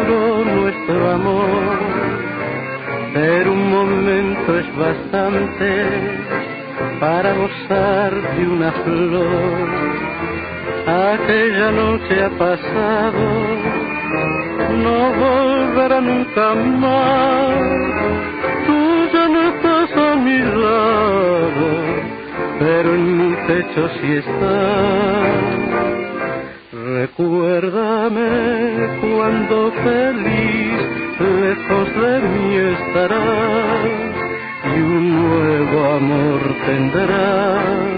duró nuestro amor, pero un momento es bastante para gozar de una flor. Aquella noche ha pasado, no volverá nunca más. Tú ya no estás a mi lado, pero en mi pecho sí estás. Recuérdame cuando feliz lejos de mí estarás y un nuevo amor tendrás.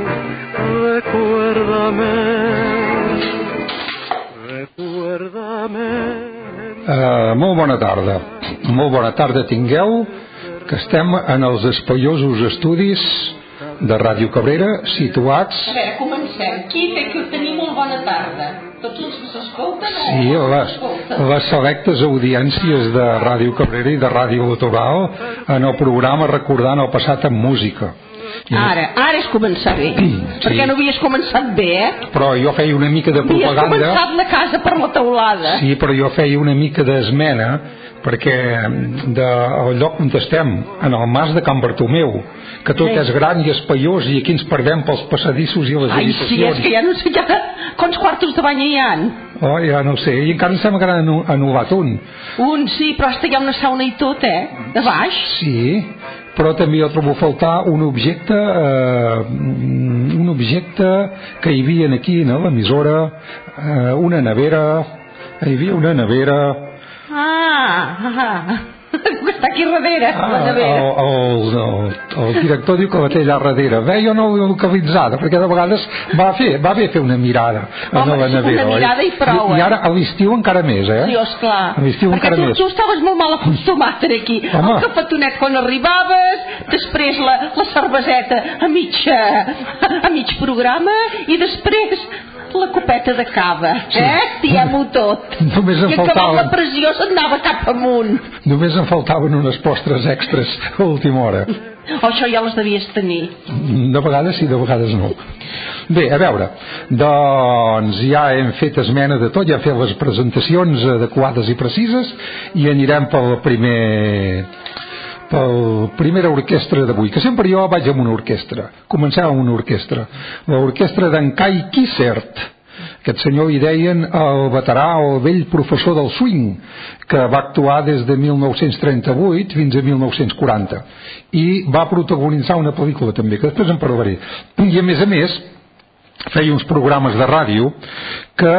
Molt bona tarda tingueu, que estem en els espaiosos estudis de Ràdio Cabrera situats... A veure, comencem. Qui té que tenir molt bona tarda? Tots els que s'escolten? Sí, les selectes audiències de Ràdio Cabrera i de Ràdio Litoral en el programa Recordant el passat en música. Ara és començar bé, perquè no havies començat bé, Però jo feia una mica de propaganda. Havies començat la casa per la teulada. Sí, però jo feia una mica d'esmena, perquè del lloc on estem, en el mas de Can Bartomeu, que tot és gran i espaiós, i aquí ens perdem pels passadissos i les habitacions. Sí, és que ja no sé quants quartos de bany hi ha. Oh, ja no sé, i encara em sembla que n'han anul·lat un. Sí, però hasta hi ha una sauna i tot, de baix. Sí, però també jo trobo a faltar un objecte que hi havia aquí a l'emissora, una nevera. Hi havia una nevera. Que està aquí darrere, la nevera. El director diu que la té allà darrere. Bé, jo no l'he localitzada, perquè de vegades va bé fer una mirada a la nevera. Una mirada i prou. I ara a l'estiu encara més, Sí, esclar. A l'estiu encara més. Perquè tu estaves molt mal acostumat aquí. El cafetonet quan arribaves, després la cerveseta a mig programa i després la copeta de cava, diguem-ho tot. Només em faltava... I acabat la pressió se'n anava cap amunt. Només em faltaven unes postres extres a última hora. Això ja les devies tenir. De vegades sí, de vegades no. Bé, a veure, doncs ja hem fet esmena de tot, ja hem fet les presentacions adequades i precises i anirem pel primera orquestra d'avui, que sempre jo vaig amb una orquestra. Comencem amb una orquestra, l'orquestra d'en Kai Kissert. Aquest senyor li deien el veterà o el vell professor del swing, que va actuar des de 1938 fins a 1940 i va protagonitzar una pel·lícula també, que després en parlaré. I a més feia uns programes de ràdio que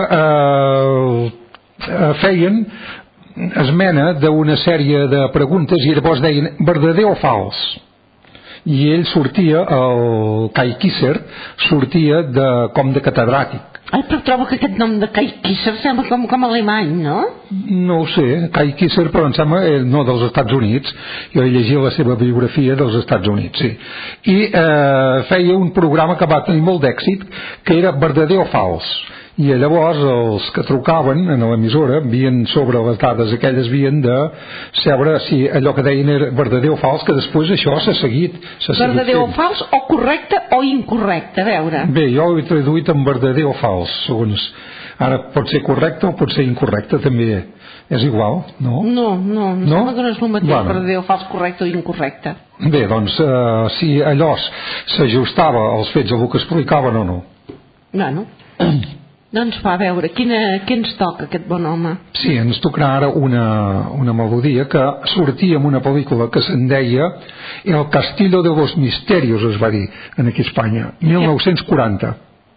feien esmena d'una sèrie de preguntes i llavors deien verdader o fals, i ell sortia, el Kai Kissert sortia com de catedràtic. Però trobo que aquest nom de Kai Kissert sembla com alemany, no? No ho sé, Kai Kissert, però em sembla no dels Estats Units. Jo he llegit la seva biografia dels Estats Units, sí. I feia un programa que va tenir molt d'èxit, que era verdader o fals. I llavors els que trucaven a l'emissora havien, sobre les dades aquelles, havien de saber si allò que deien era verdader o fals, que després això s'ha seguit verdader o fals, o correcte o incorrecte, a veure. Bé, jo ho he traduït en verdader o fals, segons. Ara pot ser correcte o pot ser incorrecte, també és igual, no? No, sembla que no és el mateix, verdader o fals, correcte o incorrecte. Bé, doncs, si allò s'ajustava als fets a el que explicaven o no. Bueno, doncs va, a veure, què ens toca aquest bon home? Sí, ens tocarà ara una melodia que sortia en una pel·lícula que se'n deia El Castillo de los Misterios, es va dir aquí a Espanya, 1940.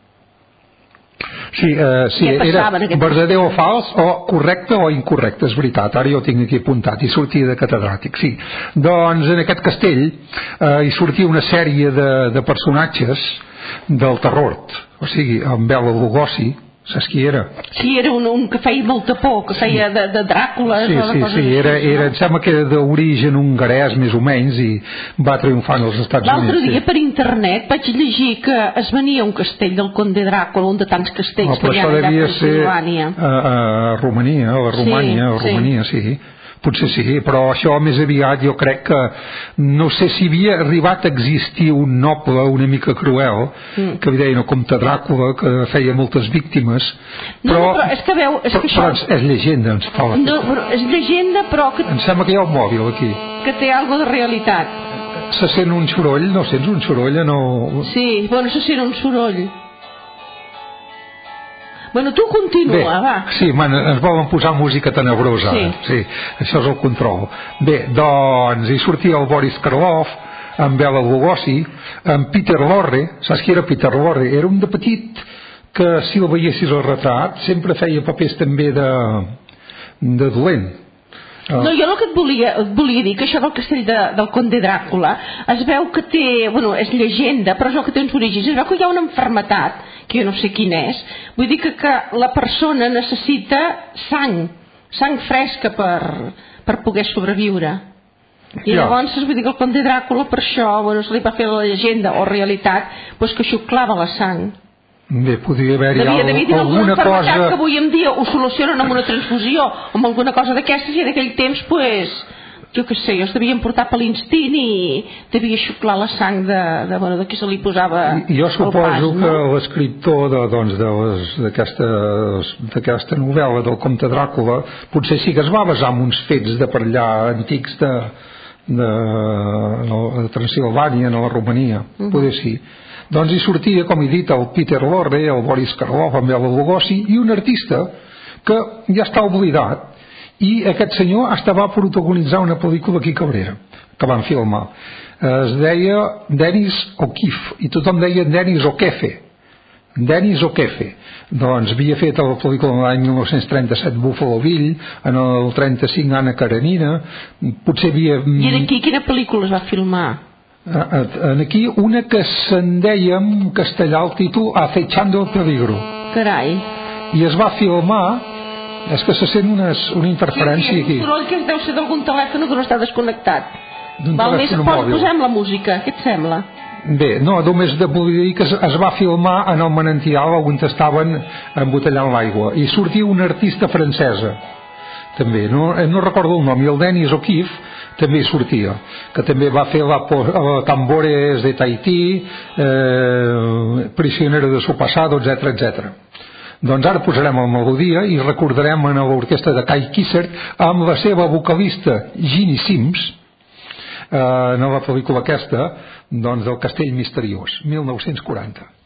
Sí, era verdader o fals, o correcte o incorrecte, és veritat, ara jo ho tinc aquí apuntat, i sortia de catedràtic, sí. Doncs en aquest castell hi sortia una sèrie de personatges del terror, o sigui, en Bela Lugosi, saps qui era? Sí, era un que feia molta por, que feia de Dràcula. Sí, em sembla que era d'origen hongarès més o menys i va triomfar als Estats Units. L'altre dia per internet vaig llegir que es venia un castell del Conde Dràcula, un de tants castells que hi ha allà a Transilvània. A Romania, sí. Potser sí, però això més aviat jo crec que no sé si havia arribat a existir un noble una mica cruel que li deien el comte Dràcula, que feia moltes víctimes boníssimes, però és que veu, és que això... Però és llegenda, ens fa no, però és llegenda, però que... Em sembla que hi ha un mòbil aquí. Que té algo de realitat. Se sent un soroll, no sents un soroll? No... Sí, bueno, se sent un soroll. Bueno, tu continua, bé, va. Sí, ens volen posar música tenebrosa. Sí, això és el control. Bé, doncs hi sortia el Boris Karloff, en Bela Lugosi, en Peter Lorre. Saps qui era Peter Lorre? Era un de petit que, si el veiessis al retrat, sempre feia papers també de dolent. No, jo el que et volia dir, que això del castell del Conde Dràcula es veu que té, bueno, és llegenda, però és el que té uns orígens. Es veu que hi ha una malaltia, que jo no sé quina és, vull dir que la persona necessita sang fresca per poder sobreviure. I llavors, vull dir que el Conde Dràcula, per això, bueno, se li va fer la llegenda o realitat, doncs que xuclava la sang. Bé, podria haver-hi alguna cosa que avui en dia ho solucionen amb una transfusió o amb alguna cosa d'aquestes, i en aquell temps, doncs, jo què sé, es devien portar per l'instint i devia xuclar la sang de qui se li posava jo suposo que l'escriptor d'aquesta novel·la del Comte Dràcula potser sí que es va basar en uns fets de per allà antics de Transilvània, en la Romania, poder sí. Doncs hi sortia, com he dit, el Peter Lorre, el Boris Karloff, en Bela Lugosi, i un artista que ja està oblidat, i aquest senyor va protagonitzar una pel·lícula aquí a Cabrera, que van filmar. Es deia Dennis O'Keefe, i tothom deia Dennis O'Keefe. Dennis O'Keefe. Doncs havia fet la pel·lícula l'any 1937 Buffalo Bill, en el 35 Anna Karenina, potser havia... I aquí quina pel·lícula es va filmar? Aquí una que se'n deia en castellà el títol Acechando el peligro. Carai. I es va filmar, és que se sent una interferència aquí. Un soroll que deu ser d'algun telèfon que no està desconnectat. Val més, posem la música, què et sembla? Bé, no, només volia dir que es va filmar en el Manantial on estaven embotellant l'aigua, i sortia una artista francesa també, no recordo el nom, i el Dennis O'Keefe també sortia, que també va fer la Tambores de Tahití, Prisionero de su pasado, etc. Doncs ara posarem la melodia i recordarem en l'orquestra de Kai Kissert amb la seva vocalista Ginny Sims en la pel·lícula aquesta, doncs, del Castell Misteriós, 1940.